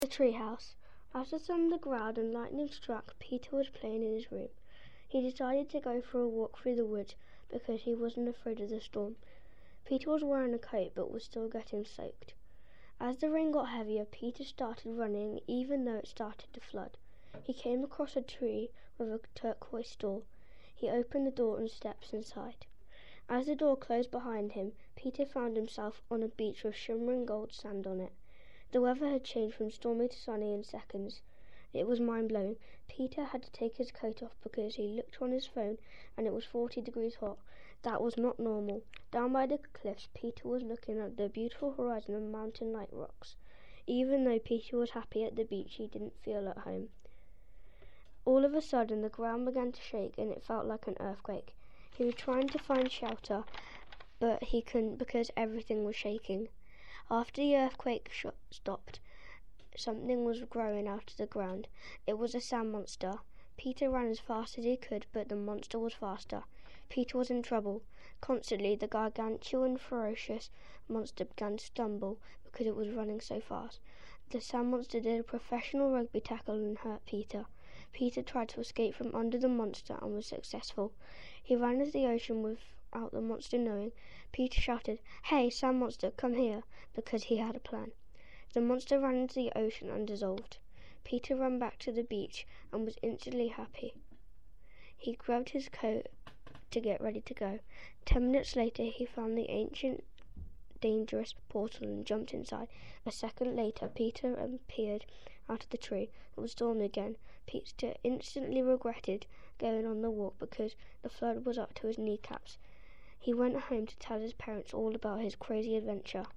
The treehouse. As the thunder growled and lightning struck, Peter was playing in his room. He decided to go for a walk through the woods because he wasn't afraid of the storm. Peter was wearing a coat but was still getting soaked. As the rain got heavier, Peter started running even though it started to flood. He came across a tree with a turquoise door. He opened the door and stepped inside. As the door closed behind him, Peter found himself on a beach with shimmering gold sand on it. The weather had changed from stormy to sunny in seconds. It was mind-blowing. Peter had to take his coat off because he looked on his phone and it was 40 degrees hot. That was not normal. Down by the cliffs, Peter was looking at the beautiful horizon and mountain-like rocks. Even though Peter was happy at the beach, he didn't feel at home. All of a sudden, the ground began to shake and it felt like an earthquake. He was trying to find shelter, but he couldn't because everything was shaking. After the earthquake stopped, something was growing out of the ground. It was a sand monster. Peter ran as fast as he could, but the monster was faster. Peter was in trouble. Constantly, the gargantuan, ferocious monster began to stumble because it was running so fast. The sand monster did a professional rugby tackle and hurt Peter. Peter tried to escape from under the monster and was successful. He ran into the ocean without the monster knowing. Peter shouted, "Hey, sand monster, come here," because he had a plan. The monster ran into the ocean and dissolved. Peter ran back to the beach and was instantly happy. He grabbed his coat to get ready to go. 10 minutes later, he found the ancient, dangerous portal and jumped inside. A second later, Peter appeared out of the tree. It was stormy again. Peter instantly regretted going on the walk because the flood was up to his kneecaps. He went home to tell his parents all about his crazy adventure.